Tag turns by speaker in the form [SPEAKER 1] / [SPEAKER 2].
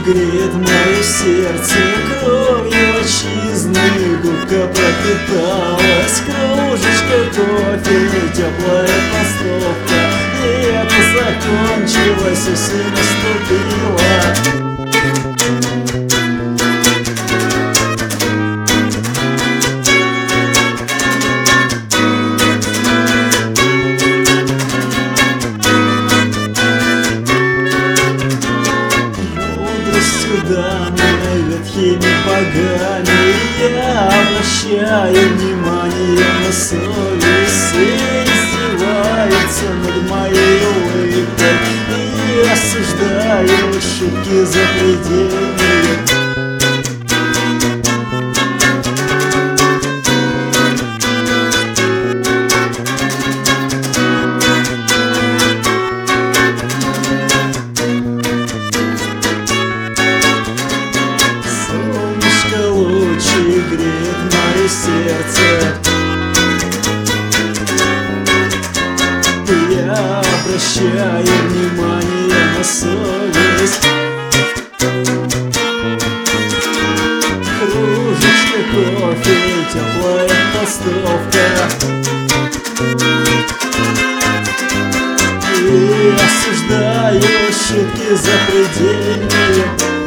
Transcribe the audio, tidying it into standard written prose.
[SPEAKER 1] греет мое сердце кровью отчизны. Губка пропиталась, кружечка кофе, теплая толстовка. Лето закончилось, осень наступила. Данной ветхими богами я обращаю внимание на совесть. И издевается над моей улыбкой и осуждаю шутки запредельные. Лучи греет мое сердце. Я обращаю внимание на совесть. Кружечка кофе, теплая толстовка. И осуждаю шутки запредельные.